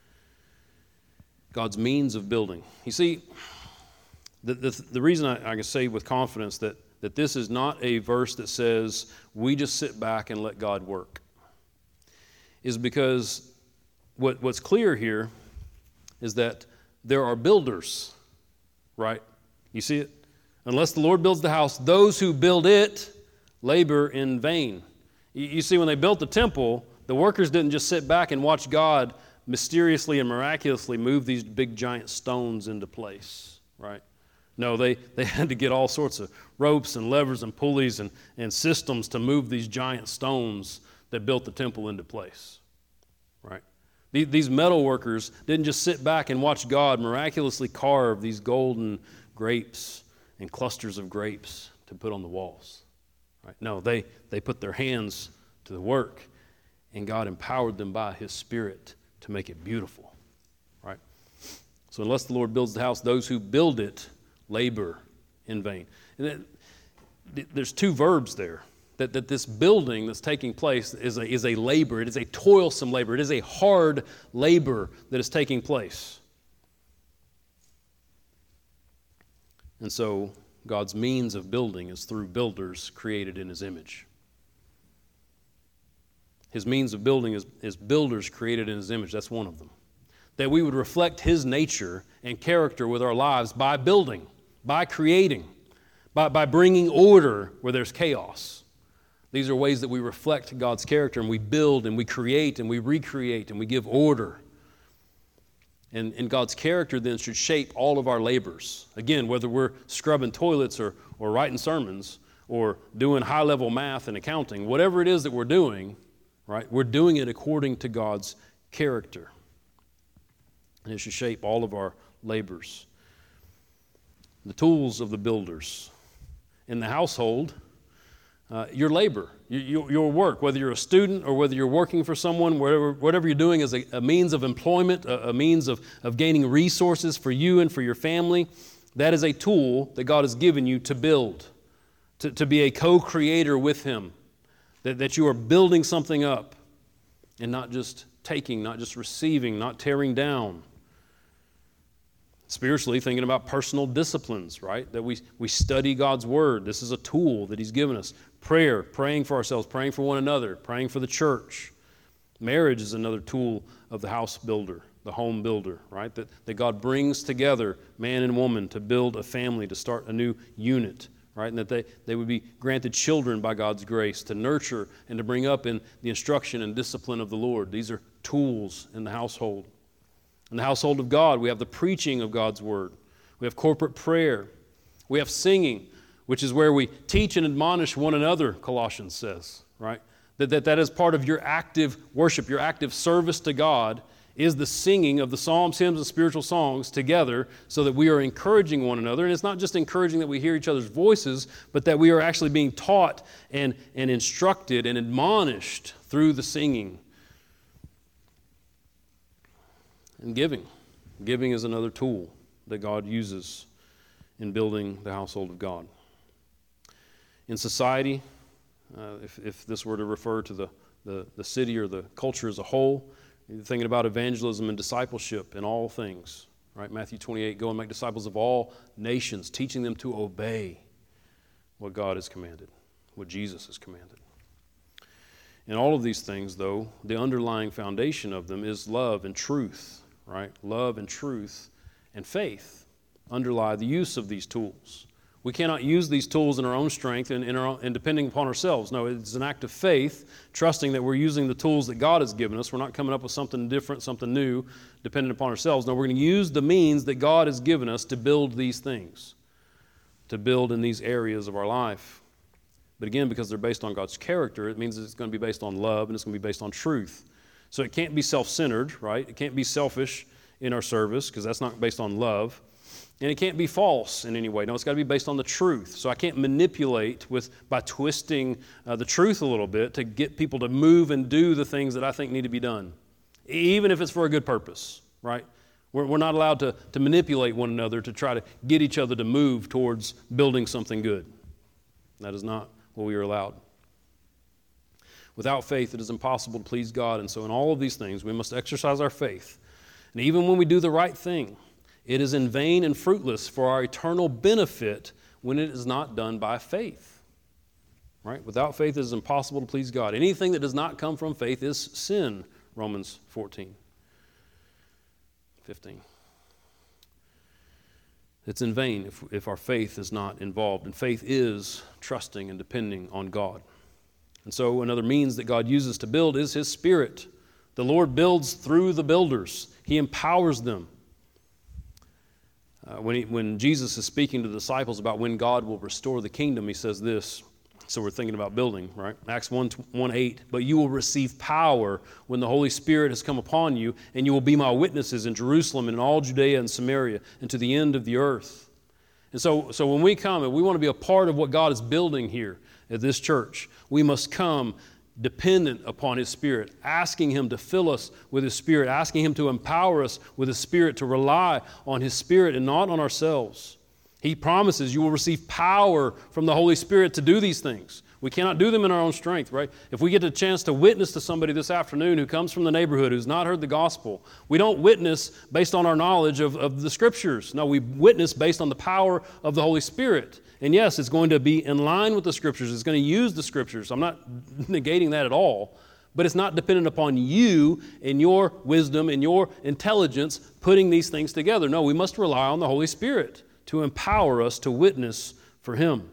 God's means of building. You see, the, the, the reason I, I can say with confidence that, that this is not a verse that says we just sit back and let God work is because What, what's clear here is that there are builders, right? You see it? Unless the Lord builds the house, those who build it labor in vain. You, you see, when they built the temple, the workers didn't just sit back and watch God mysteriously and miraculously move these big giant stones into place, right? No, they, they had to get all sorts of ropes and levers and pulleys and, and systems to move these giant stones that built the temple into place, right? These metal workers didn't just sit back and watch God miraculously carve these golden grapes and clusters of grapes to put on the walls. Right? No, they, they put their hands to the work, and God empowered them by His Spirit to make it beautiful. Right? So unless the Lord builds the house, those who build it labor in vain. And then, there's two verbs there. That, that this building that's taking place is a, is a labor. It is a toilsome labor. It is a hard labor that is taking place. And so God's means of building is through builders created in His image. His means of building is, is builders created in His image. That's one of them. That we would reflect His nature and character with our lives by building, by creating, by, by bringing order where there's chaos. These are ways that we reflect God's character, and we build and we create and we recreate and we give order. And, and God's character then should shape all of our labors. Again, whether we're scrubbing toilets or, or writing sermons or doing high-level math and accounting, whatever it is that we're doing, right, we're doing it according to God's character. And it should shape all of our labors. The tools of the builders. In the household, Uh, your labor, your, your work, whether you're a student or whether you're working for someone, whatever, whatever you're doing is a, a means of employment, a, a means of, of gaining resources for you and for your family. That is a tool that God has given you to build, to, to be a co-creator with Him, that, that you are building something up and not just taking, not just receiving, not tearing down. Spiritually, thinking about personal disciplines, right? That we, we study God's Word. This is a tool that He's given us. Prayer, praying for ourselves, praying for one another, praying for the church. Marriage is another tool of the house builder, the home builder, right? That, that God brings together man and woman to build a family, to start a new unit, right? And that they, they would be granted children by God's grace to nurture and to bring up in the instruction and discipline of the Lord. These are tools in the household. In the household of God, we have the preaching of God's Word. We have corporate prayer. We have singing, which is where we teach and admonish one another, Colossians says, right? That, that that is part of your active worship, your active service to God is the singing of the psalms, hymns, and spiritual songs together so that we are encouraging one another. And it's not just encouraging that we hear each other's voices, but that we are actually being taught and, and instructed and admonished through the singing. And giving. Giving is another tool that God uses in building the household of God. In society, uh, if, if this were to refer to the, the, the city or the culture as a whole, you're thinking about evangelism and discipleship in all things, right? Matthew twenty-eight, go and make disciples of all nations, teaching them to obey what God has commanded, what Jesus has commanded. In all of these things, though, the underlying foundation of them is love and truth, right? Love and truth and faith underlie the use of these tools. We cannot use these tools in our own strength and, in our own, and depending upon ourselves. No, it's an act of faith, trusting that we're using the tools that God has given us. We're not coming up with something different, something new, dependent upon ourselves. No, we're going to use the means that God has given us to build these things, to build in these areas of our life. But again, because they're based on God's character, it means it's going to be based on love and it's going to be based on truth. So it can't be self-centered, right? It can't be selfish in our service because that's not based on love. And it can't be false in any way. No, it's got to be based on the truth. So I can't manipulate with by twisting uh, the truth a little bit to get people to move and do the things that I think need to be done, even if it's for a good purpose, right? We're, we're not allowed to, to manipulate one another to try to get each other to move towards building something good. That is not what we are allowed. Without faith, it is impossible to please God. And so in all of these things, we must exercise our faith. And even when we do the right thing, it is in vain and fruitless for our eternal benefit when it is not done by faith. Right? Without faith, it is impossible to please God. Anything that does not come from faith is sin, Romans fourteen, fifteen. It's in vain if, if our faith is not involved. And faith is trusting and depending on God. And so another means that God uses to build is His Spirit. The Lord builds through the builders. He empowers them. Uh, when, he, when Jesus is speaking to the disciples about when God will restore the kingdom, He says this. So we're thinking about building, right? Acts one eight, but you will receive power when the Holy Spirit has come upon you, and you will be my witnesses in Jerusalem and in all Judea and Samaria and to the end of the earth. And so, so when we come and we want to be a part of what God is building here at this church, we must come dependent upon His Spirit, asking Him to fill us with His Spirit, asking Him to empower us with His Spirit, to rely on His Spirit and not on ourselves. He promises you will receive power from the Holy Spirit to do these things. We cannot do them in our own strength, right? If we get a chance to witness to somebody this afternoon who comes from the neighborhood who's not heard the gospel, we don't witness based on our knowledge of, of the Scriptures. No, we witness based on the power of the Holy Spirit. And yes, it's going to be in line with the Scriptures. It's going to use the Scriptures. I'm not negating that at all. But it's not dependent upon you and your wisdom and your intelligence putting these things together. No, we must rely on the Holy Spirit to empower us to witness for Him.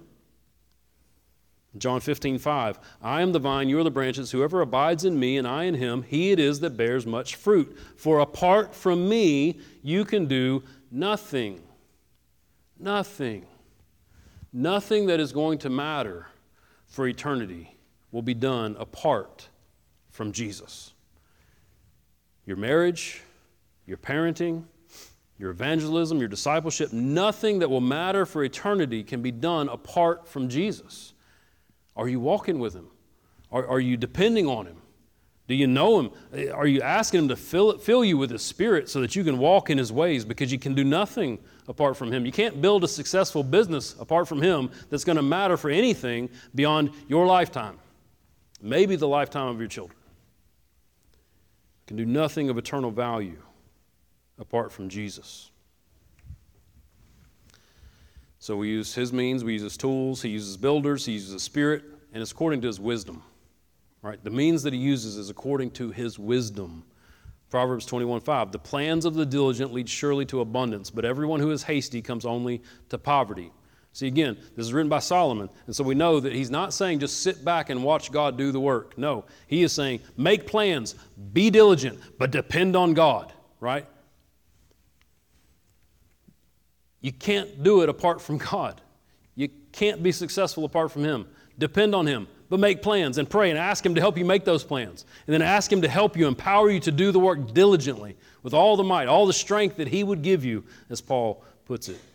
John fifteen five, I am the vine, you are the branches. Whoever abides in me and I in him, he it is that bears much fruit. For apart from me, you can do nothing. Nothing. Nothing that is going to matter for eternity will be done apart from Jesus. Your marriage, your parenting, your evangelism, your discipleship, nothing that will matter for eternity can be done apart from Jesus. Are you walking with Him? Are, are you depending on Him? Do you know Him? Are you asking Him to fill, fill you with His Spirit so that you can walk in His ways? Because you can do nothing apart from Him. You can't build a successful business apart from Him that's going to matter for anything beyond your lifetime. Maybe the lifetime of your children. You can do nothing of eternal value apart from Jesus. So we use His means, we use His tools, He uses builders, He uses His Spirit, and it's according to His wisdom. Right? The means that He uses is according to His wisdom. Proverbs twenty-one five, the plans of the diligent lead surely to abundance, but everyone who is hasty comes only to poverty. See, again, this is written by Solomon, and so we know that he's not saying just sit back and watch God do the work. No, he is saying make plans, be diligent, but depend on God, right? You can't do it apart from God. You can't be successful apart from Him. Depend on Him. but make plans and pray and ask Him to help you make those plans. And then ask Him to help you, empower you to do the work diligently with all the might, all the strength that He would give you, as Paul puts it.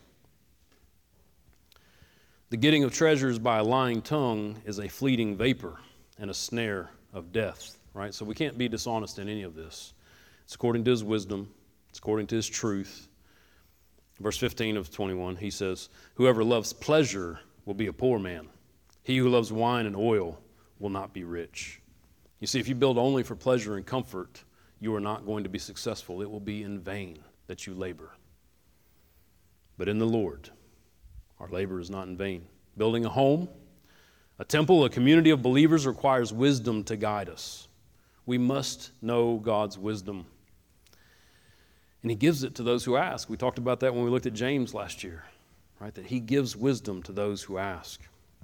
The getting of treasures by a lying tongue is a fleeting vapor and a snare of death, right? So we can't be dishonest in any of this. It's according to His wisdom. It's according to His truth. Verse fifteen of twenty-one, he says, whoever loves pleasure will be a poor man. He who loves wine and oil will not be rich. You see, if you build only for pleasure and comfort, you are not going to be successful. It will be in vain that you labor. But in the Lord, our labor is not in vain. Building a home, a temple, a community of believers requires wisdom to guide us. We must know God's wisdom. And He gives it to those who ask. We talked about that when we looked at James last year, right? That He gives wisdom to those who ask.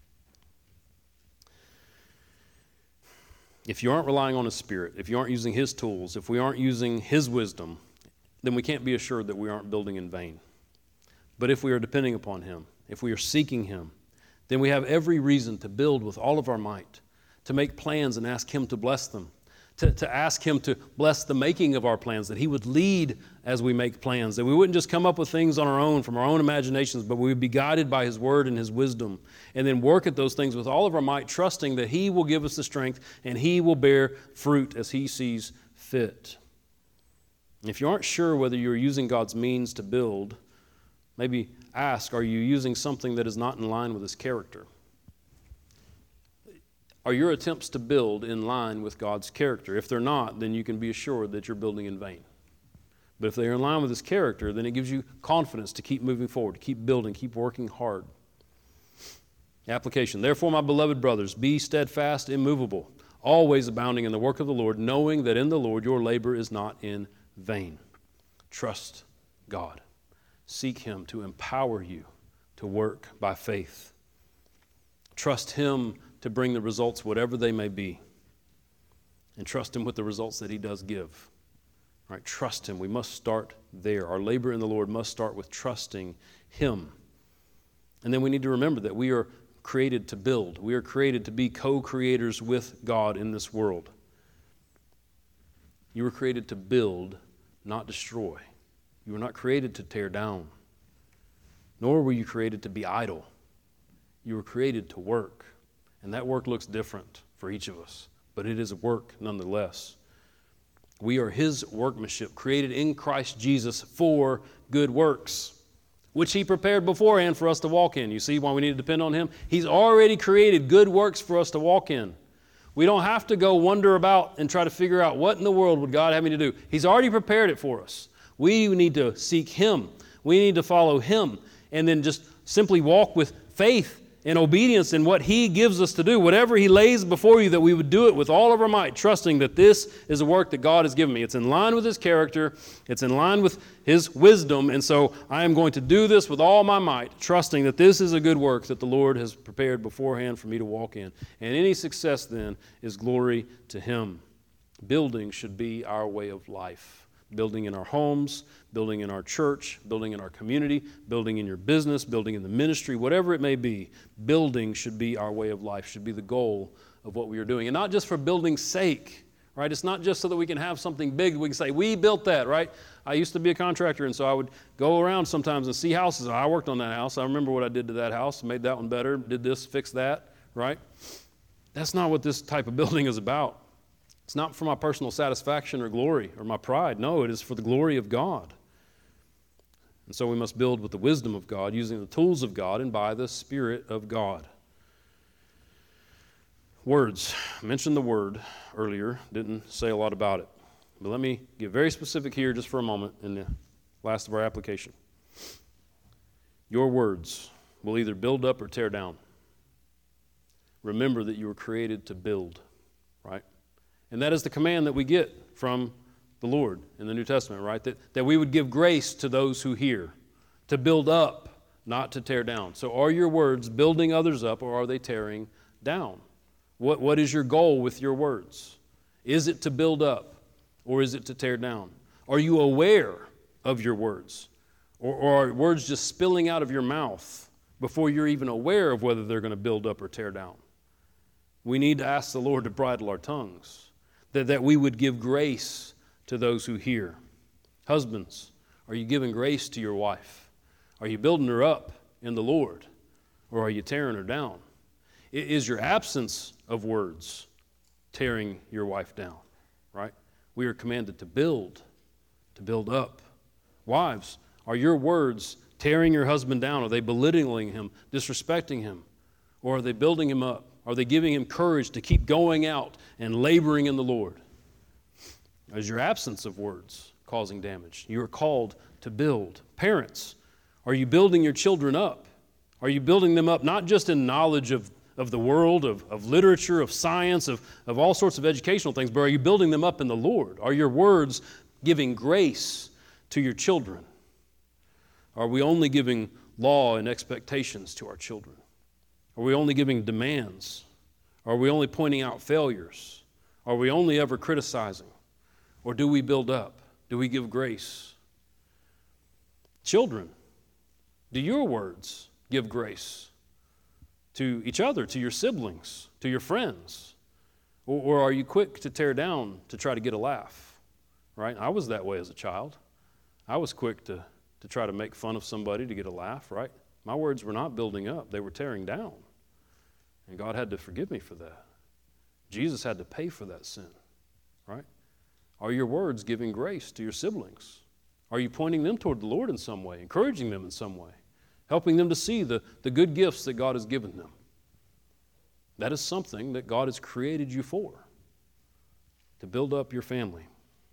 If you aren't relying on His Spirit, if you aren't using His tools, if we aren't using His wisdom, then we can't be assured that we aren't building in vain. But if we are depending upon Him, if we are seeking Him, then we have every reason to build with all of our might, to make plans and ask Him to bless them, to, to ask Him to bless the making of our plans, that He would lead as we make plans, that we wouldn't just come up with things on our own from our own imaginations, but we would be guided by His Word and His wisdom, and then work at those things with all of our might, trusting that He will give us the strength and He will bear fruit as He sees fit. If you aren't sure whether you're using God's means to build, maybe ask, are you using something that is not in line with His character? Are your attempts to build in line with God's character? If they're not, then you can be assured that you're building in vain. But if they are in line with His character, then it gives you confidence to keep moving forward, to keep building, keep working hard. Application. Therefore, my beloved brothers, be steadfast, immovable, always abounding in the work of the Lord, knowing that in the Lord your labor is not in vain. Trust God. Seek Him to empower you to work by faith. Trust Him to bring the results, whatever they may be. And trust Him with the results that He does give. Right? Trust Him. We must start there. Our labor in the Lord must start with trusting Him. And then we need to remember that we are created to build. We are created to be co-creators with God in this world. You were created to build, not destroy. You were not created to tear down. Nor were you created to be idle. You were created to work. And that work looks different for each of us, but it is a work nonetheless. We are His workmanship, created in Christ Jesus for good works, which He prepared beforehand for us to walk in. You see why we need to depend on Him? He's already created good works for us to walk in. We don't have to go wander about and try to figure out what in the world would God have me to do. He's already prepared it for us. We need to seek Him. We need to follow Him and then just simply walk with faith and obedience in what He gives us to do. Whatever He lays before you, that we would do it with all of our might, trusting that this is a work that God has given me. It's in line with His character. It's in line with His wisdom. And so I am going to do this with all my might, trusting that this is a good work that the Lord has prepared beforehand for me to walk in. And any success then is glory to Him. Building should be our way of life. Building in our homes, building in our church, building in our community, building in your business, building in the ministry, whatever it may be, building should be our way of life, should be the goal of what we are doing. And not just for building's sake, right? It's not just so that we can have something big, we can say, we built that, right? I used to be a contractor, and so I would go around sometimes and see houses. I worked on that house. I remember what I did to that house, made that one better, did this, fixed that, right? That's not what this type of building is about. It's not for my personal satisfaction or glory or my pride. No, it is for the glory of God. And so we must build with the wisdom of God, using the tools of God and by the Spirit of God. Words. I mentioned the word earlier, didn't say a lot about it. But let me get very specific here just for a moment in the last of our application. Your words will either build up or tear down. Remember that you were created to build, right? And that is the command that we get from the Lord in the New Testament, right? That, that we would give grace to those who hear, to build up, not to tear down. So are your words building others up, or are they tearing down? What, what is your goal with your words? Is it to build up, or is it to tear down? Are you aware of your words? Or, or are words just spilling out of your mouth before you're even aware of whether they're going to build up or tear down? We need to ask the Lord to bridle our tongues, that, that we would give grace to those who hear. Husbands, are you giving grace to your wife? Are you building her up in the Lord, or are you tearing her down? Is your absence of words tearing your wife down, right? We are commanded to build, to build up. Wives, are your words tearing your husband down? Are they belittling him, disrespecting him? Or are they building him up? Are they giving him courage to keep going out and laboring in the Lord? Is your absence of words causing damage? You are called to build. Parents, are you building your children up? Are you building them up not just in knowledge of, of the world, of, of literature, of science, of, of all sorts of educational things, but are you building them up in the Lord? Are your words giving grace to your children? Are we only giving law and expectations to our children? Are we only giving demands? Are we only pointing out failures? Are we only ever criticizing? Or do we build up? Do we give grace? Children, do your words give grace to each other, to your siblings, to your friends? Or, or are you quick to tear down to try to get a laugh? Right? I was that way as a child. I was quick to, to try to make fun of somebody to get a laugh, right? My words were not building up, they were tearing down. And God had to forgive me for that. Jesus had to pay for that sin, right? Are your words giving grace to your siblings? Are you pointing them toward the Lord in some way, encouraging them in some way, helping them to see the, the good gifts that God has given them? That is something that God has created you for, to build up your family.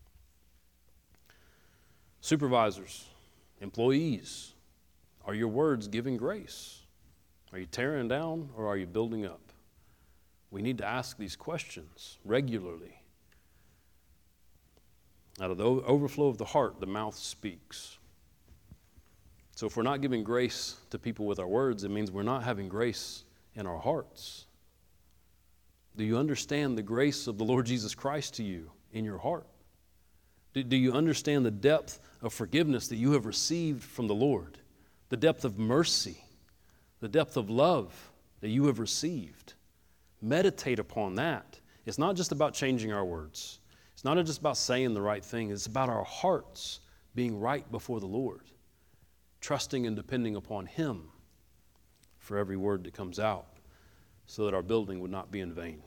Supervisors, employees, are your words giving grace? Are you tearing down or are you building up? We need to ask these questions regularly. Out of the overflow of the heart, the mouth speaks. So if we're not giving grace to people with our words, it means we're not having grace in our hearts. Do you understand the grace of the Lord Jesus Christ to you in your heart? Do, do you understand the depth of forgiveness that you have received from the Lord? The depth of mercy, the depth of love that you have received. Meditate upon that. It's not just about changing our words. It's not just about saying the right thing. It's about our hearts being right before the Lord, trusting and depending upon Him for every word that comes out so that our building would not be in vain.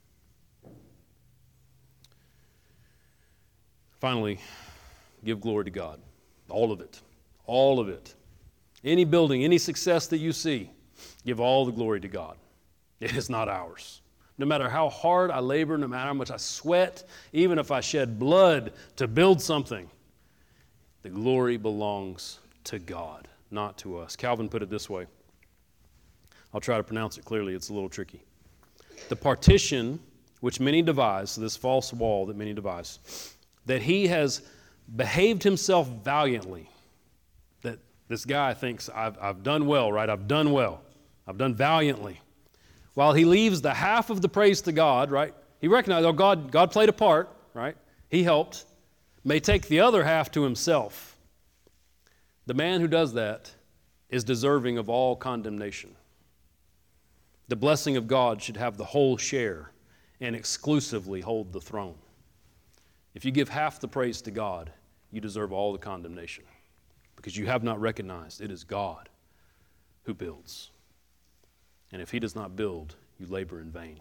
Finally, give glory to God. All of it. All of it. Any building, any success that you see, give all the glory to God. It is not ours. No matter how hard I labor, no matter how much I sweat, even if I shed blood to build something, the glory belongs to God, not to us. Calvin put it this way. I'll try to pronounce it clearly. It's a little tricky. The partition which many devise, so this false wall that many devise, that he has behaved himself valiantly. That this guy thinks, I've, I've done well, right? I've done well. I've done valiantly. While he leaves the half of the praise to God, right? He recognized, oh, God, God played a part, right? He helped. May take the other half to himself. The man who does that is deserving of all condemnation. The blessing of God should have the whole share and exclusively hold the throne. If you give half the praise to God, you deserve all the condemnation because you have not recognized it is God who builds. And if He does not build, you labor in vain.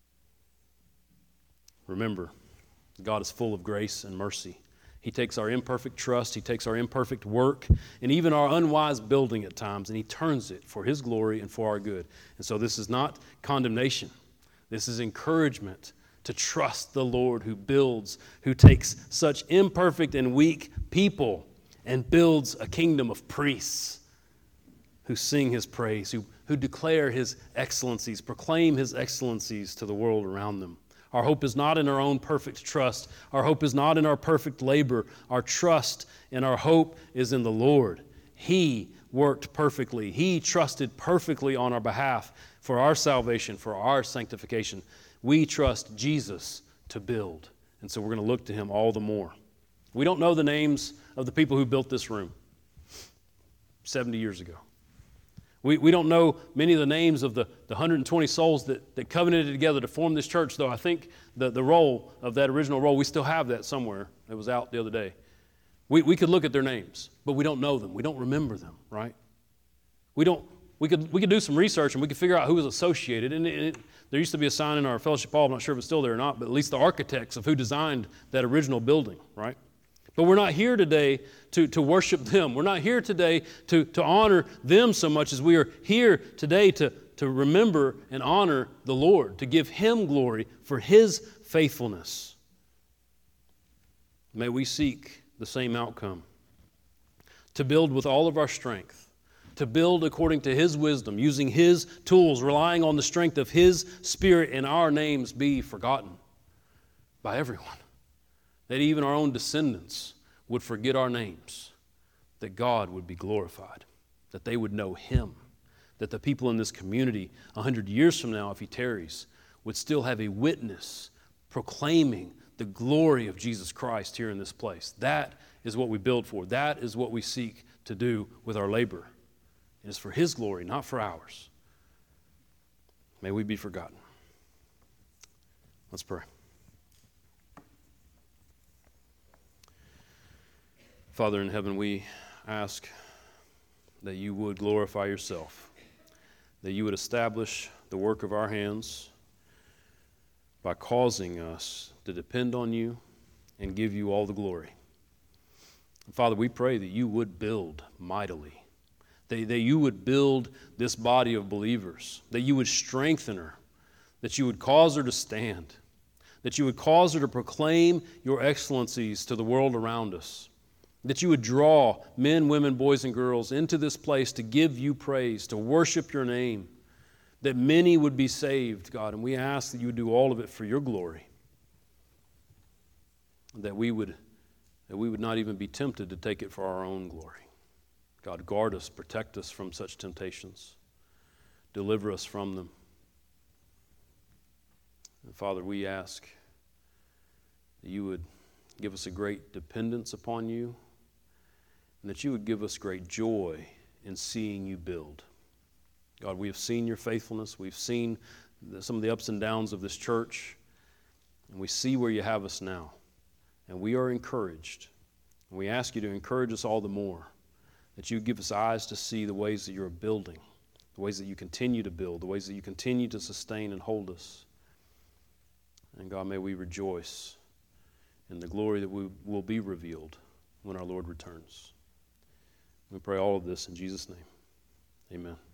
Remember, God is full of grace and mercy. He takes our imperfect trust, He takes our imperfect work, and even our unwise building at times, and He turns it for His glory and for our good. And so this is not condemnation. This is encouragement to trust the Lord who builds, who takes such imperfect and weak people and builds a kingdom of priests who sing His praise, who, who declare His excellencies, proclaim His excellencies to the world around them. Our hope is not in our own perfect trust. Our hope is not in our perfect labor. Our trust and our hope is in the Lord. He worked perfectly. He trusted perfectly on our behalf for our salvation, for our sanctification. We trust Jesus to build. And so we're going to look to Him all the more. We don't know the names of the people who built this room seventy years ago. We, we don't know many of the names of the, the one hundred twenty souls that, that covenanted together to form this church, though I think the, the roll of that original roll, we still have that somewhere. It was out the other day. We, we could look at their names, but we don't know them. We don't remember them, right? We don't. We could we could do some research and we could figure out who was associated. And it, it, there used to be a sign in our fellowship hall, I'm not sure if it's still there or not, but at least the architects of who designed that original building, right? But we're not here today to, to worship them. We're not here today to, to honor them so much as we are here today to, to remember and honor the Lord, to give Him glory for His faithfulness. May we seek the same outcome, to build with all of our strength, to build according to His wisdom, using His tools, relying on the strength of His Spirit, and our names be forgotten by everyone. That even our own descendants would forget our names, that God would be glorified, that they would know Him, that the people in this community a hundred years from now, if He tarries, would still have a witness proclaiming the glory of Jesus Christ here in this place. That is what we build for. That is what we seek to do with our labor. It is for His glory, not for ours. May we be forgotten. Let's pray. Father in heaven, we ask that You would glorify Yourself, that You would establish the work of our hands by causing us to depend on You and give You all the glory. And Father, we pray that You would build mightily, that, that You would build this body of believers, that You would strengthen her, that You would cause her to stand, that You would cause her to proclaim Your excellencies to the world around us, that You would draw men, women, boys, and girls into this place to give You praise, to worship Your name, that many would be saved, God. And we ask that You would do all of it for Your glory, that we would, that we would not even be tempted to take it for our own glory. God, guard us, protect us from such temptations. Deliver us from them. And Father, we ask that You would give us a great dependence upon You, and that You would give us great joy in seeing You build. God, we have seen Your faithfulness. We've seen the, some of the ups and downs of this church, and we see where You have us now. And we are encouraged. And we ask You to encourage us all the more, that You give us eyes to see the ways that You're building, the ways that You continue to build, the ways that You continue to sustain and hold us. And God, may we rejoice in the glory that we will be revealed when our Lord returns. We pray all of this in Jesus' name. Amen.